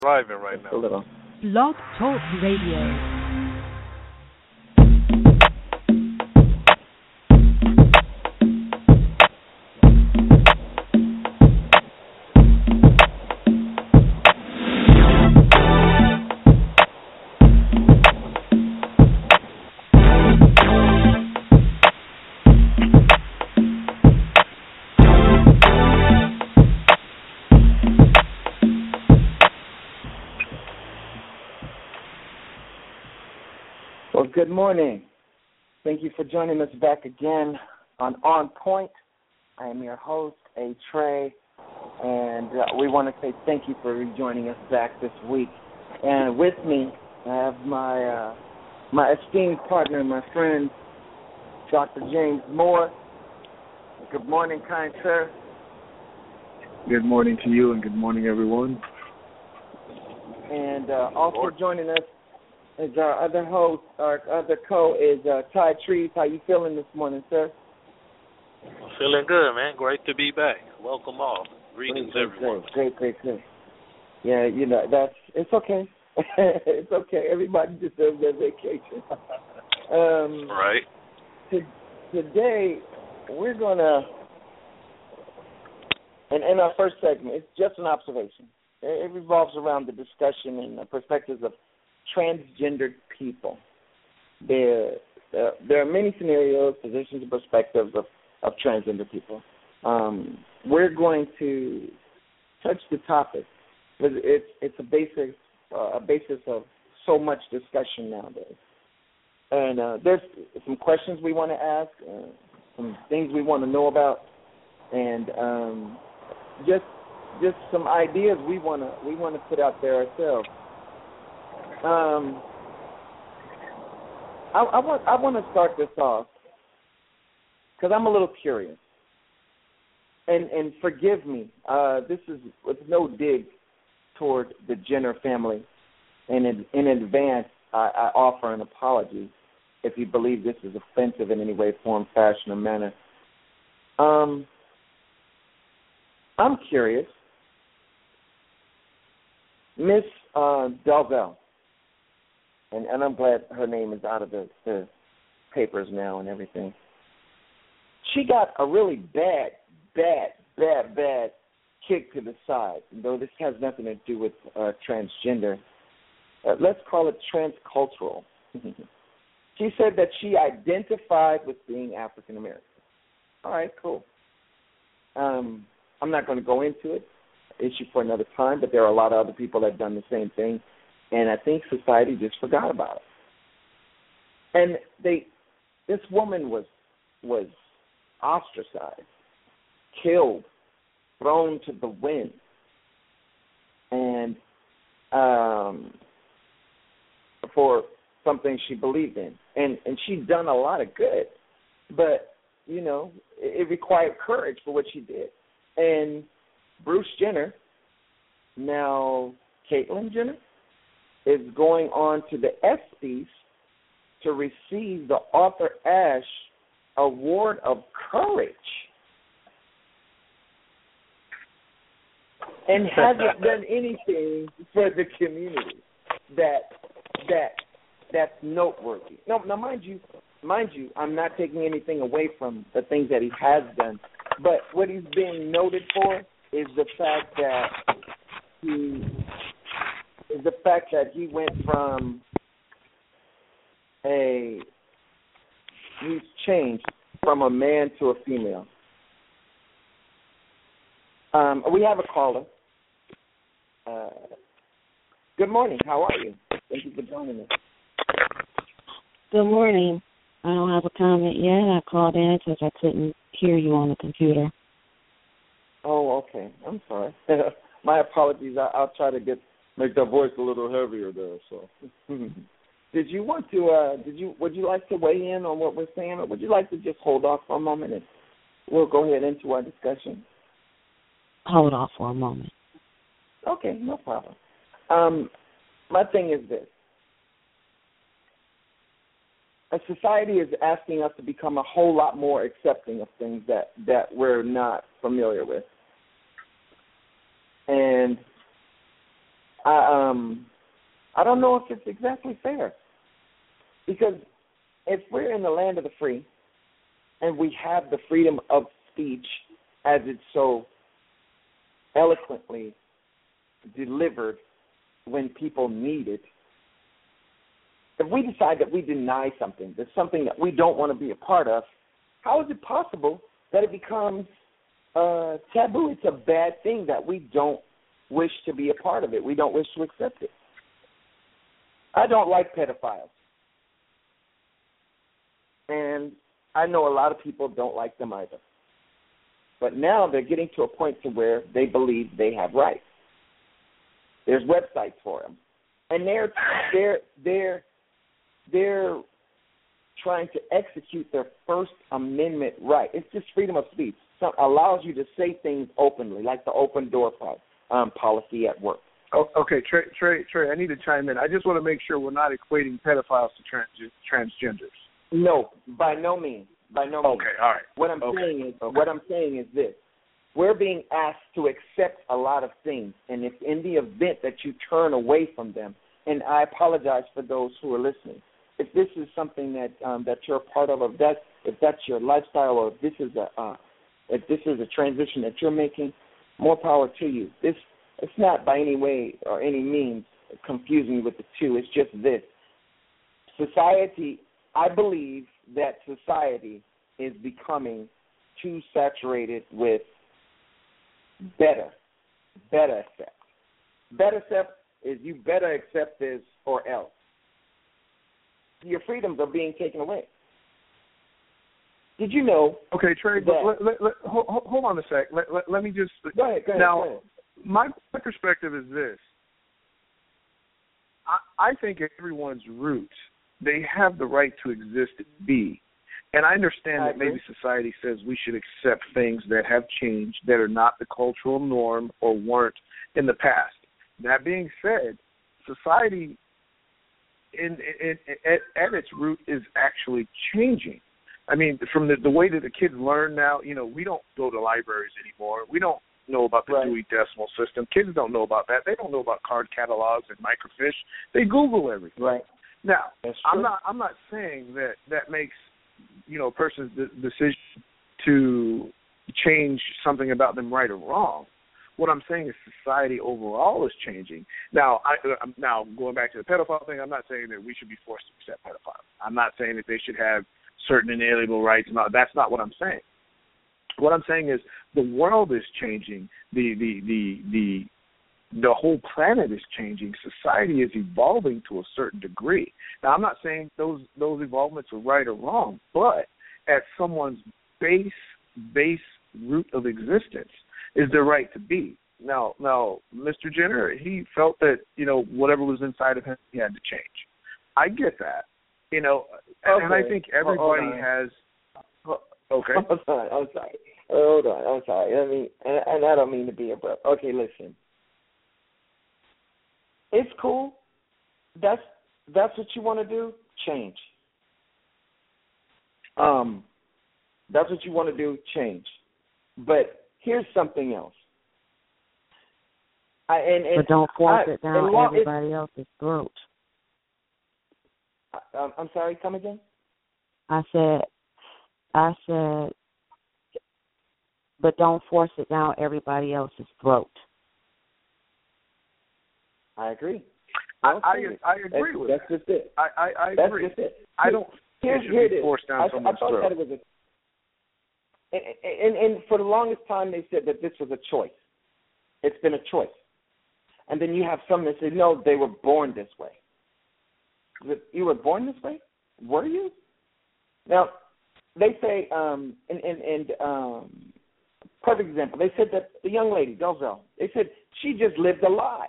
Driving right Just a now. little. Blog Talk Radio. Well, good morning. Thank you for joining us back again on Point. I am your host, A. Trey, and we want to say thank you for rejoining us back this week. And with me, I have my esteemed partner, my friend, Dr. James Moore. Good morning, kind sir. Good morning to you and good morning, everyone. And also joining us is our other host, our other is Ty Trees. How you feeling this morning, sir? Feeling good, man. Great to be back. Welcome all. Greetings, everyone. Great. Yeah, it's okay. It's okay. Everybody deserves their vacation. Right. Today, we're going to, in our first segment, it's just an observation. It revolves around the discussion and the perspectives of transgendered people. There are many scenarios, positions, and perspectives of transgender people. We're going to touch the topic because it's a basis of so much discussion nowadays. And there's some questions we want to ask, some things we want to know about, and just some ideas we want to put out there ourselves. I want to start this off because I'm a little curious, and forgive me. This is with no dig toward the Jenner family, and in advance, I offer an apology if you believe this is offensive in any way, form, fashion, or manner. I'm curious, Miss Dalzell. And I'm glad her name is out of the papers now and everything. She got a really bad kick to the side, though this has nothing to do with transgender. Let's call it transcultural. She said that she identified with being African American. All right, cool. I'm not going to go into it, issue for another time, but there are a lot of other people that have done the same thing. And I think society just forgot about it. And this woman was ostracized, killed, thrown to the wind, and for something she believed in. And she'd done a lot of good, but, it required courage for what she did. And Bruce Jenner, now Caitlyn Jenner, is going on to the ESPYs to receive the Arthur Ashe Award of Courage, and hasn't done anything for the community that's noteworthy. No, now mind you, I'm not taking anything away from the things that he has done, but what he's being noted for is the fact that he went from he's changed from a man to a female. We have a caller. Good morning. How are you? Thank you for joining us. Good morning. I don't have a comment yet. I called in because I couldn't hear you on the computer. Oh, okay. I'm sorry. My apologies. I'll try to make that voice a little heavier there. So, would you like to weigh in on what we're saying, or would you like to just hold off for a moment and we'll go ahead into our discussion? Hold off for a moment. Okay, no problem. My thing is this. A society is asking us to become a whole lot more accepting of things that we're not familiar with. And I don't know if it's exactly fair, because if we're in the land of the free and we have the freedom of speech as it's so eloquently delivered when people need it, if we decide that we deny something, that's something that we don't want to be a part of, how is it possible that it becomes taboo? It's a bad thing that we don't wish to be a part of it. We don't wish to accept it. I don't like pedophiles. And I know a lot of people don't like them either. But now they're getting to a point to where they believe they have rights. There's websites for them. And they're trying to execute their First Amendment right. It's just freedom of speech. So allows you to say things openly, like the open door policy at work. Oh, okay, Trey, I need to chime in. I just want to make sure we're not equating pedophiles to transgenders. No, by no means. By no means. Okay, all right. What I'm saying is this. We're being asked to accept a lot of things, and if in the event that you turn away from them, and I apologize for those who are listening, if this is something that you're a part of, if that's your lifestyle, or if this is a transition that you're making, more power to you. It's not by any way or any means confusing with the two. It's just this. Society, I believe that society is becoming too saturated with better accept. Better accept is you better accept this or else. Your freedoms are being taken away. Did you know? Okay, Trey, but hold on a sec. Let me just. Go ahead. Now, my perspective is this. I think everyone's roots, they have the right to exist and be. And I understand that maybe society says we should accept things that have changed, that are not the cultural norm or weren't in the past. That being said, society at its root is actually changing. I mean, from the way that the kids learn now, we don't go to libraries anymore. We don't know about the Dewey Decimal System. Kids don't know about that. They don't know about card catalogs and microfiche. They Google everything. Right. Now, I'm not saying that makes a person's decision to change something about them right or wrong. What I'm saying is society overall is changing. Now, now going back to the pedophile thing, I'm not saying that we should be forced to accept pedophiles. I'm not saying that they should have certain inalienable rights. No, that's not what I'm saying. What I'm saying is the world is changing. The whole planet is changing. Society is evolving to a certain degree. Now, I'm not saying those evolvements are right or wrong, but at someone's base root of existence is their right to be. Now, Mr. Jenner, he felt that, whatever was inside of him, he had to change. I get that. And I think everybody has. Okay. I'm sorry. Hold on. I'm sorry. I mean, and I don't mean to be abrupt. Okay, listen. It's cool. That's what you want to do. Change. That's what you want to do. Change. But here's something else. But don't force it down everybody else's throat. I'm sorry, come again? I said, but don't force it down everybody else's throat. I agree. I agree with that. That's just it. I agree. That's just it. I don't here it be forced down someone's throat. I thought that it was and for the longest time they said that this was a choice. It's been a choice. And then you have some that say, no, they were born this way. You were born this way? Were you? Now, they say, perfect example, they said that the young lady, Delzell, they said she just lived a lie.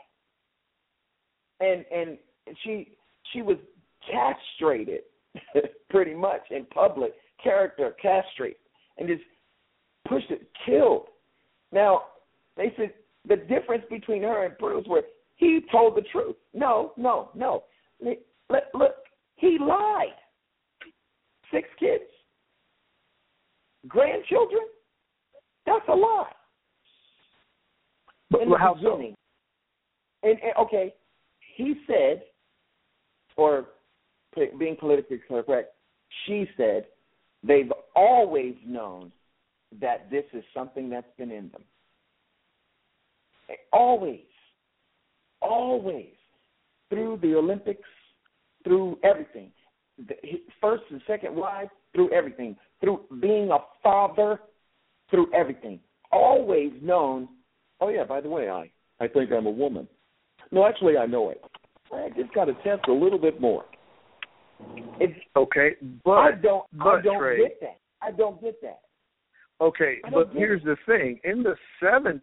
And she was castrated pretty much in public, character castrate, and just pushed it, killed. Now, they said the difference between her and Bruce was he told the truth. No. Look, he lied. 6 kids, grandchildren, that's a lie. But how so? And okay, he said, or being politically correct, she said, they've always known that this is something that's been in them. Always. Through the Olympics, through everything. First and second wife, through everything. Through being a father, through everything. Always known, oh yeah, by the way, I think I'm a woman. No, actually I know it. I just got to test a little bit more. It's okay, but I don't Trey, get that. I don't get that. Okay, but here's the thing. In the 70s,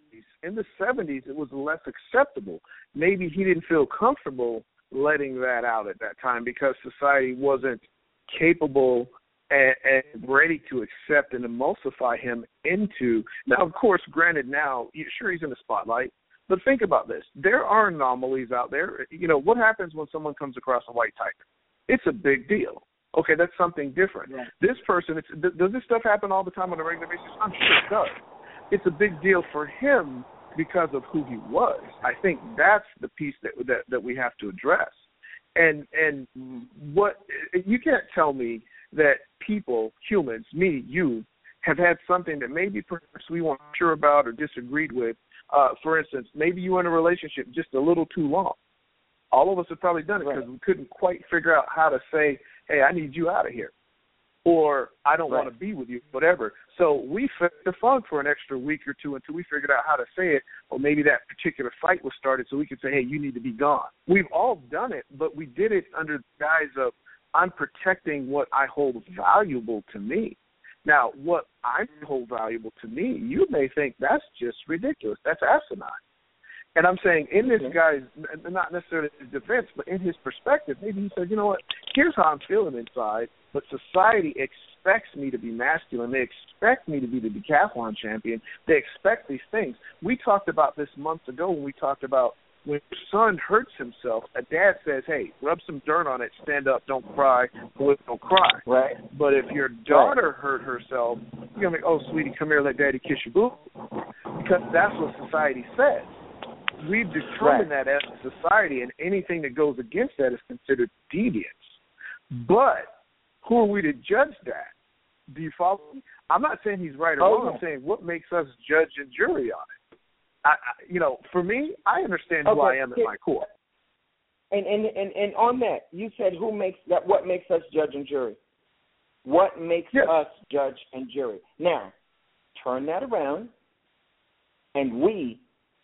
it was less acceptable. Maybe he didn't feel comfortable letting that out at that time because society wasn't capable and ready to accept and emulsify him into. Now, of course, granted, now, sure, he's in the spotlight, but think about this. There are anomalies out there. You know, what happens when someone comes across a white tiger? It's a big deal. Okay, that's something different. Yeah. This person, does this stuff happen all the time on a regular basis? I'm sure it does. It's a big deal for him because of who he was. I think that's the piece that we have to address. And what you can't tell me that people, humans, me, you, have had something that maybe perhaps we weren't sure about or disagreed with. For instance, maybe you were in a relationship just a little too long. All of us have probably done it because we couldn't quite figure out how to say, hey, I need you out of here, or I don't want to be with you, whatever. So we fed the funk for an extra week or two until we figured out how to say it, or maybe that particular fight was started so we could say, hey, you need to be gone. We've all done it, but we did it under the guise of I'm protecting what I hold valuable to me. Now, what I hold valuable to me, you may think that's just ridiculous. That's asinine. And I'm saying in this guy's, not necessarily his defense, but in his perspective, maybe he says, you know what, here's how I'm feeling inside, but society expects me to be masculine. They expect me to be the decathlon champion. They expect these things. We talked about this months ago when we talked about when your son hurts himself, a dad says, hey, rub some dirt on it, stand up, don't cry, boys don't cry. Right. But if your daughter hurt herself, you're going to be, oh, sweetie, come here, let daddy kiss your boo. Because that's what society says. We've determined that as a society, and anything that goes against that is considered deviance. But who are we to judge that? Do you follow me? I'm not saying he's right or wrong. I'm saying what makes us judge and jury on it. For me, I understand who I am at my core. And on that, you said who makes that? What makes us judge and jury? What makes us judge and jury? Now, turn that around, and we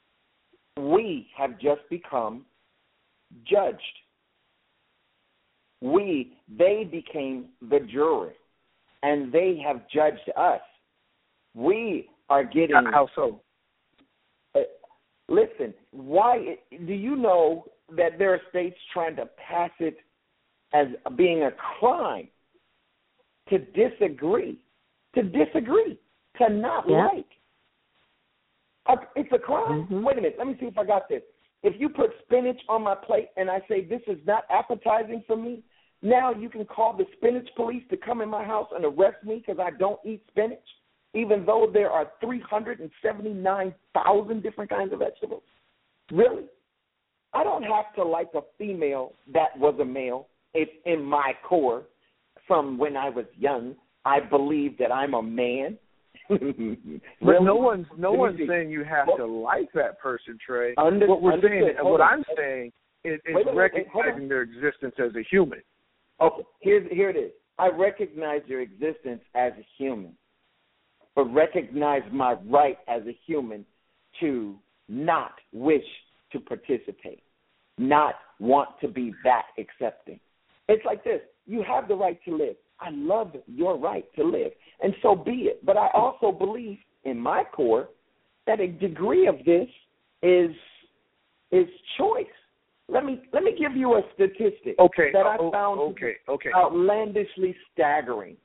have just become judged. They became the jury, and they have judged us. We are getting. How so? Listen, why do you know that there are states trying to pass it as being a crime to disagree, to not like? It's a crime? Mm-hmm. Wait a minute. Let me see if I got this. If you put spinach on my plate and I say this is not appetizing for me, now you can call the spinach police to come in my house and arrest me because I don't eat spinach, even though there are 379,000 different kinds of vegetables? Really? I don't have to like a female that was a male if in my core from when I was young I believe that I'm a man. But no one's saying you have to like that person, Trey. What I'm saying is recognizing their existence as a human. Okay, here it is. I recognize your existence as a human, but recognize my right as a human to not wish to participate, not want to be that accepting. It's like this. You have the right to live. I love your right to live, and so be it. But I also believe in my core that a degree of this is choice. Let me give you a statistic that I found outlandishly staggering.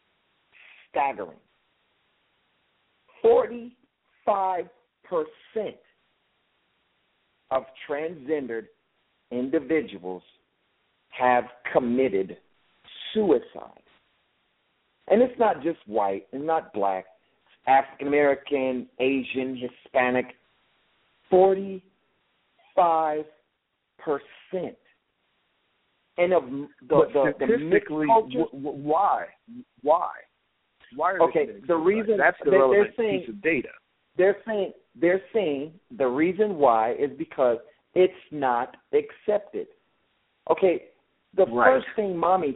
45% of transgendered individuals have committed suicide. And it's not just white, and not black, African American, Asian, Hispanic. 45% And of the mixed culture, why? Why are okay, the reason that's the relevant piece of data. They're saying the reason why is because it's not accepted. Okay, the first thing mommy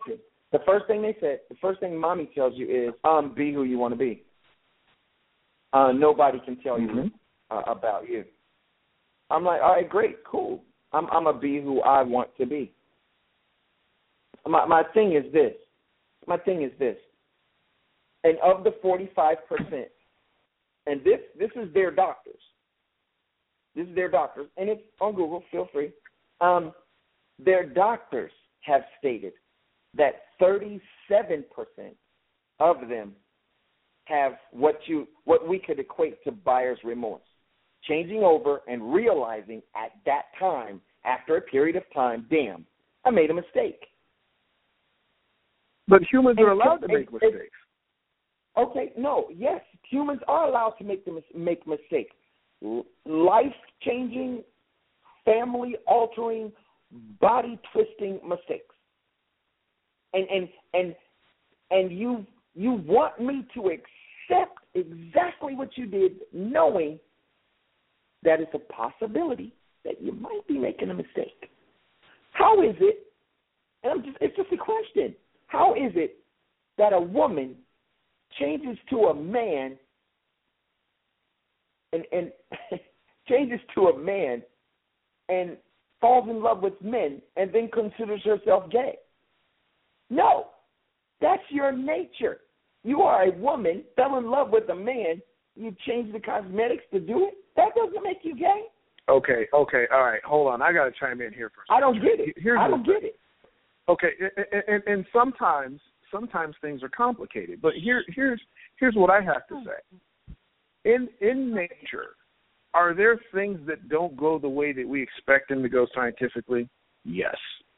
tells you is, be who you want to be. Nobody can tell you about you. I'm like, all right, great, cool. I'm gonna be who I want to be. My thing is this. And of the 45%, and this is their doctors. This is their doctors, and it's on Google. Feel free. Their doctors have stated that 37% of them have what we could equate to buyer's remorse, changing over and realizing at that time, after a period of time, damn, I made a mistake. But humans are allowed to make mistakes. Okay, no, yes, humans are allowed to make mistakes. Life-changing, family-altering, body-twisting mistakes. And you want me to accept exactly what you did, knowing that it's a possibility that you might be making a mistake. How is it, and it's just a question, how is it that a woman changes to a man and changes to a man and falls in love with men and then considers herself gay? No, that's your nature. You are a woman, fell in love with a man, you change the cosmetics to do it? That doesn't make you gay. Okay, all right, hold on. I got to chime in here for a second. I don't get it. I don't get it. Okay, and sometimes things are complicated, but here's what I have to say. In nature, are there things that don't go the way that we expect them to go scientifically? Yes.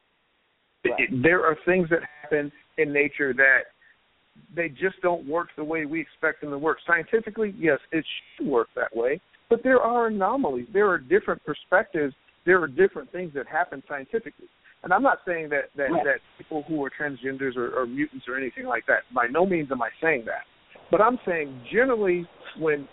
Right. There are things that happen in nature that they just don't work the way we expect them to work. Scientifically, yes, it should work that way, but there are anomalies. There are different perspectives. There are different things that happen scientifically. And I'm not saying that people who are transgenders or mutants or anything like that. By no means am I saying that. But I'm saying generally when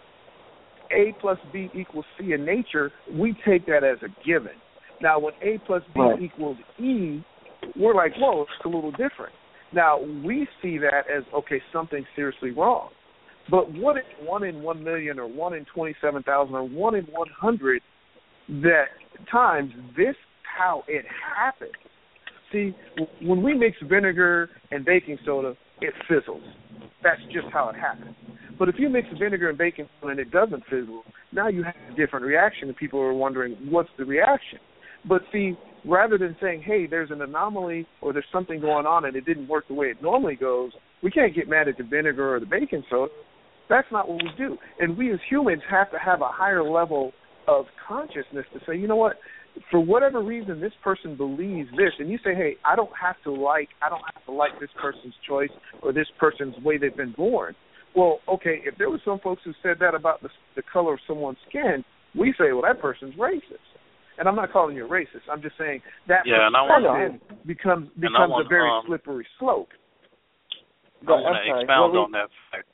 A plus B equals C in nature, we take that as a given. Now, when A plus B equals E, we're like, whoa, it's a little different. Now, we see that as, okay, something seriously wrong. But what if 1 in 1 million or 1 in 27,000 or 1 in 100 that times this how it happens? See, when we mix vinegar and baking soda, it fizzles. That's just how it happens. But if you mix vinegar and baking soda and it doesn't fizzle, now you have a different reaction, and people are wondering, what's the reaction? But see, rather than saying, hey, there's an anomaly or there's something going on and it didn't work the way it normally goes, we can't get mad at the vinegar or the baking soda. That's not what we do. And we as humans have to have a higher level of consciousness to say, you know what, for whatever reason this person believes this, and you say, hey, I don't have to like this person's choice or this person's way they've been born. Well, okay, if there were some folks who said that about the color of someone's skin, we say, well, that person's racist. And I'm not calling you a racist. I'm just saying that becomes a very slippery slope. I want to expound on that fact.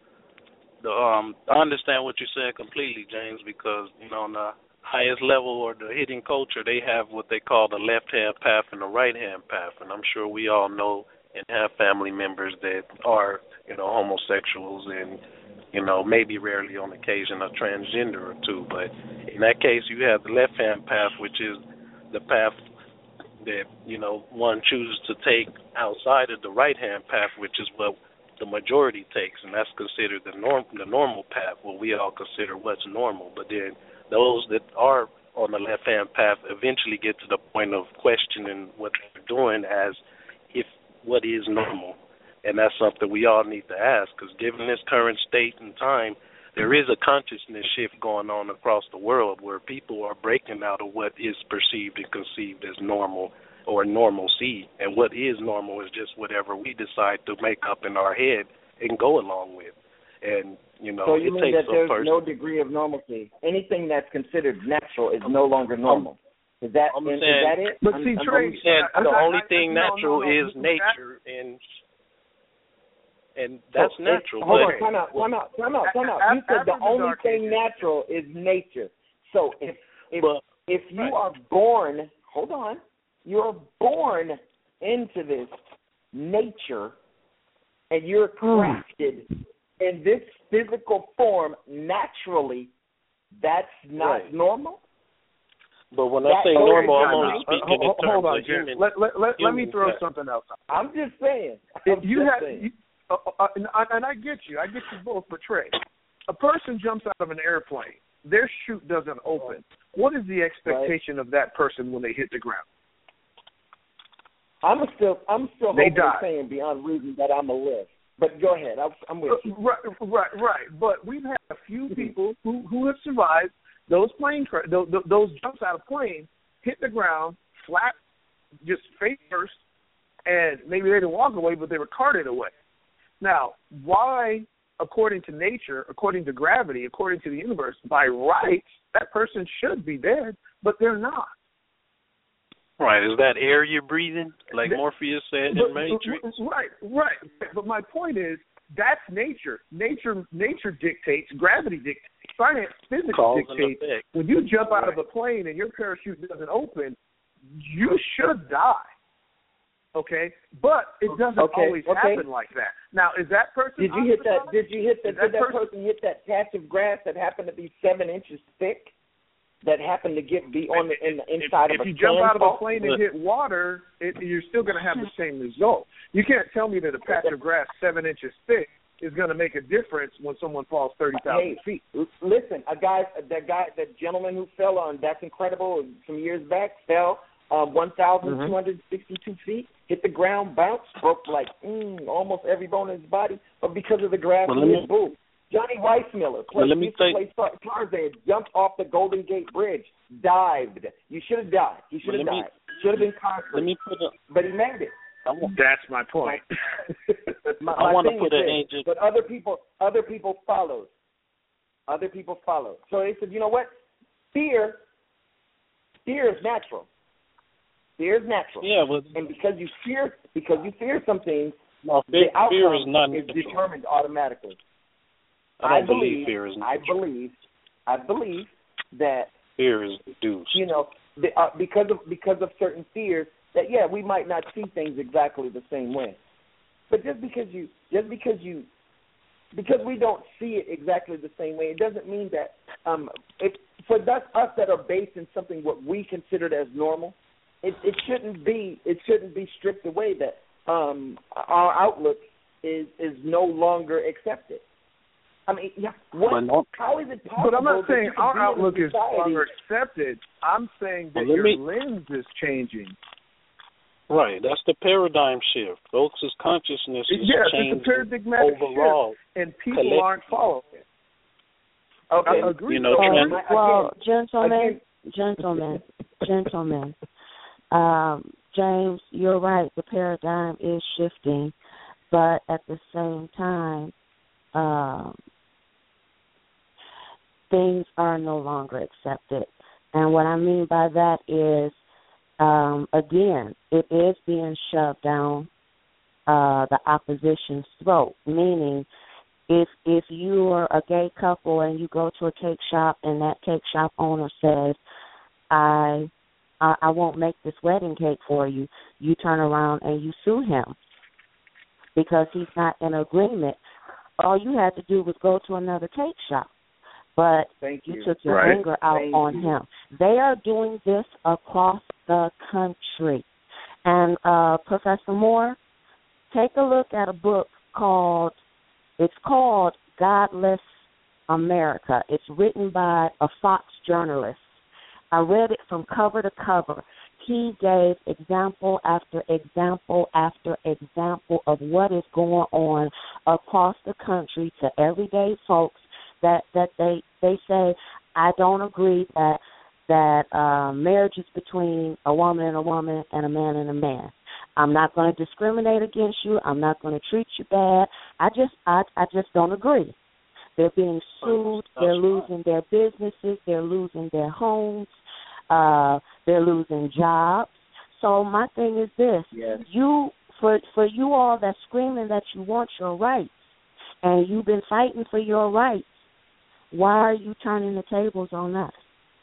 I understand what you said completely, James, because, on the highest level or the hidden culture, they have what they call the left-hand path and the right-hand path. And I'm sure we all know and have family members that are, homosexuals and, maybe rarely on occasion a transgender or two. But in that case, you have the left-hand path, which is the path that, one chooses to take outside of the right-hand path, which is what the majority takes, and that's considered the normal path, what we all consider what's normal. But then those that are on the left-hand path eventually get to the point of questioning what they're doing as if what is normal. And that's something we all need to ask, because given this current state and time, there is a consciousness shift going on across the world where people are breaking out of what is perceived and conceived as normal or normalcy, and what is normal is just whatever we decide to make up in our head and go along with. And, so you mean that there's no degree of normalcy? Anything that's considered natural is no longer normal? Is that it? But see, Trey, the only thing natural is nature, and that's natural. Hold on, time out. You said the only thing natural is nature. So if you are born, hold on, you're born into this nature, and you're crafted in this physical form naturally, that's not normal? But when I say normal, I'm only speaking in terms of human. Let me throw something else. I'm just saying. And I get you. I get you both, but Trey, a person jumps out of an airplane. Their chute doesn't open. What is the expectation of that person when they hit the ground? I'm still saying beyond reason that I'm a live. But go ahead. I'm with you. Right. But we've had a few people who have survived those those jumps out of planes, hit the ground, flat, just face first, and maybe they didn't walk away, but they were carted away. Now, why, according to nature, according to gravity, according to the universe, by rights, that person should be dead, but they're not. Right. Is that air you're breathing, like Morpheus said in Matrix? Right. But my point is, that's nature. Nature dictates, gravity dictates, science, physics dictates. When you jump out of a plane and your parachute doesn't open, you should die. Okay, but it doesn't always happen like that. Now, is that person? Did that person hit that patch of grass that happened to be 7 inches thick? That happened to be on the inside of a plane? If you jump out of a plane and hit water, you're still going to have the same result. You can't tell me that a patch of grass 7 inches thick is going to make a difference when someone falls 30,000 feet. Listen, that gentleman who fell on That's Incredible some years back fell 1,262 feet, hit the ground, bounced, broke like almost every bone in his body, but because of the grass in his boot. Johnny Weissmuller played Tarzan, jumped off the Golden Gate Bridge, dived. You should have died. He should have died. Should have been concrete. But he made it. That's my point. I want to put an angel. But other people followed. So they said, you know what? Fear is natural. Fear is natural. Yeah, but and because you fear something, the outcome is not is determined automatically. I believe fear is natural. I believe that fear is induced. You know, because of certain fears that we might not see things exactly the same way. But because we don't see it exactly the same way, it doesn't mean that for us that are based in something what we considered as normal, it shouldn't be stripped away that our outlook is no longer accepted. I mean, how is it possible? But I'm not saying our outlook is no longer accepted. I'm saying that your lens is changing. Right, that's the paradigm shift. Folks' consciousness is changing it's a paradigmatic overall, shift, and people aren't following it. Okay, I agree. You know, gentlemen. James, you're right. The paradigm is shifting, but at the same time, things are no longer accepted. And what I mean by that is, again, it is being shoved down the opposition's throat, meaning if you are a gay couple and you go to a cake shop and that cake shop owner says, I won't make this wedding cake for you, you turn around and you sue him because he's not in agreement. All you had to do was go to another cake shop, but you took your anger out on him. They are doing this across the country. And Professor Moore, take a look at a book called Godless America. It's written by a Fox journalist. I read it from cover to cover. He gave example after example after example of what is going on across the country to everyday folks that they say, I don't agree that marriage is between a woman and a man and a man. I'm not going to discriminate against you. I'm not going to treat you bad. I just don't agree. They're being sued. They're losing their businesses. They're losing their homes. They're losing jobs. So my thing is this: Yes. For you all that's screaming that you want your rights, and you've been fighting for your rights, why are you turning the tables on us?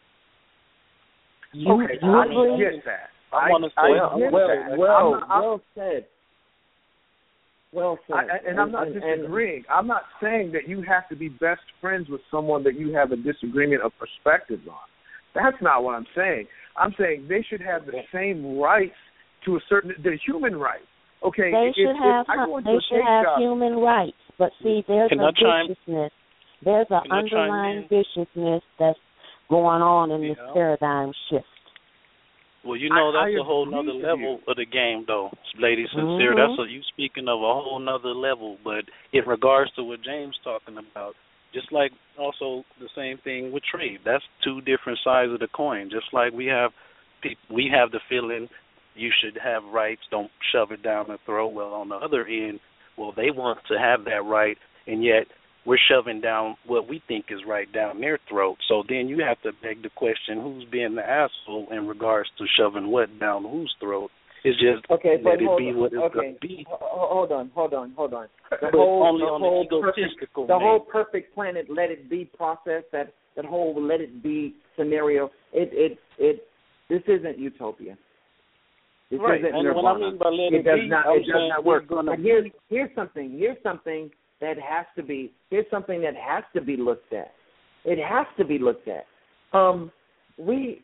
I get that. I want to say well said. Well said. And I'm not disagreeing. I'm not saying that you have to be best friends with someone that you have a disagreement of perspectives on. That's not what I'm saying. I'm saying they should have the same rights to the human rights. Okay, they should have human rights, but see, there's viciousness. There's an underlying viciousness that's going on in this paradigm shift. Well, that's a whole nother level of the game, though, Lady Sincere. You speaking of a whole nother level. But in regards to what James talking about, just like also the same thing with trade, that's two different sides of the coin. Just like we have the feeling you should have rights, don't shove it down their throat. Well, on the other end, they want to have that right, and yet we're shoving down what we think is right down their throat. So then you have to beg the question, who's being the asshole in regards to shoving what down whose throat? It's just let it be what it's going to be. Hold on. The whole perfect planet let it be process, that whole let it be scenario, this isn't utopia. This isn't and nirvana. what I mean by let it does not work. But here's something that has to be looked at. It has to be looked at. We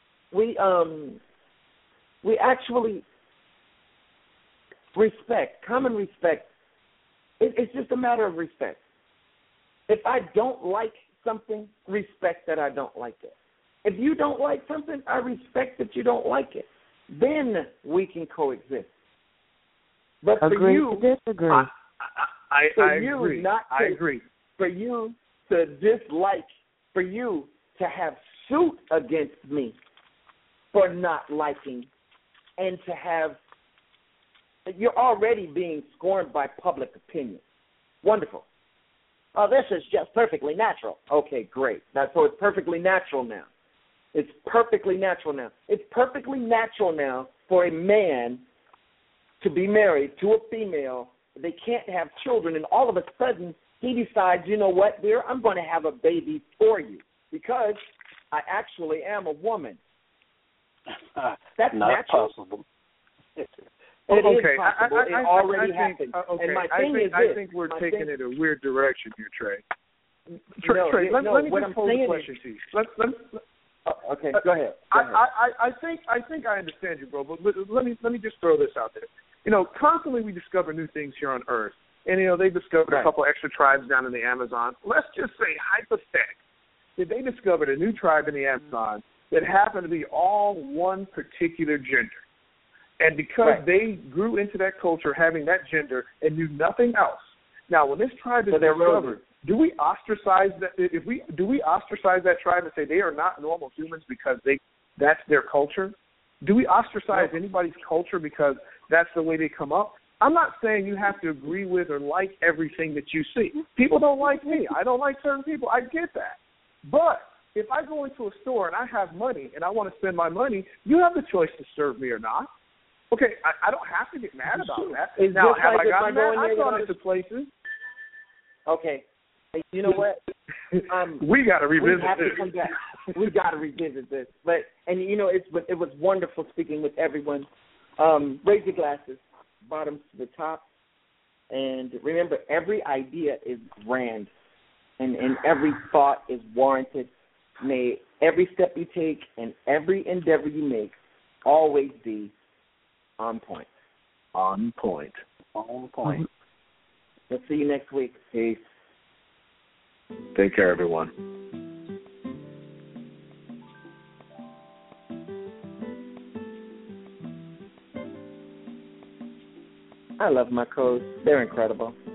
actually respect, common respect. It's just a matter of respect. If I don't like something, respect that I don't like it. If you don't like something, I respect that you don't like it. Then we can coexist. But agree to disagree. I agree. For you to dislike, for you to have suit against me for not liking, and to have, you're already being scorned by public opinion. Wonderful. Oh, this is just perfectly natural. Okay, great. So it's perfectly natural now. It's perfectly natural now for a man to be married to a female. They can't have children, and all of a sudden he decides, you know what, dear, I'm going to have a baby for you because I actually am a woman. That's not natural. Possible. It is possible. It already happened. And my thing is this. I think we're taking it a weird direction here, Trey. Trey, let me just pose a question to you. Okay, go ahead. I think I understand you, bro. But let me just throw this out there. Constantly we discover new things here on Earth, and they discovered a couple extra tribes down in the Amazon. Let's just say, hypothetically, that they discovered a new tribe in the Amazon that happened to be all one particular gender, and because they grew into that culture having that gender and knew nothing else. Now, when this tribe is discovered, do we ostracize that? Do we ostracize that tribe and say they are not normal humans because that's their culture? Do we ostracize anybody's culture because that's the way they come up? I'm not saying you have to agree with or like everything that you see. People don't like me. I don't like certain people. I get that. But if I go into a store and I have money and I want to spend my money, you have the choice to serve me or not. Okay, I don't have to get mad about that. Now, have I gotten mad? I've gone into places. Okay. You know what? We got to revisit this. Come back. We got to revisit this. It was wonderful speaking with everyone. Raise your glasses, bottoms to the top, and remember, every idea is grand, and every thought is warranted. May every step you take and every endeavor you make always be on point. On point. On point. Let's see you next week. Peace. Take care, everyone. I love my codes. They're incredible.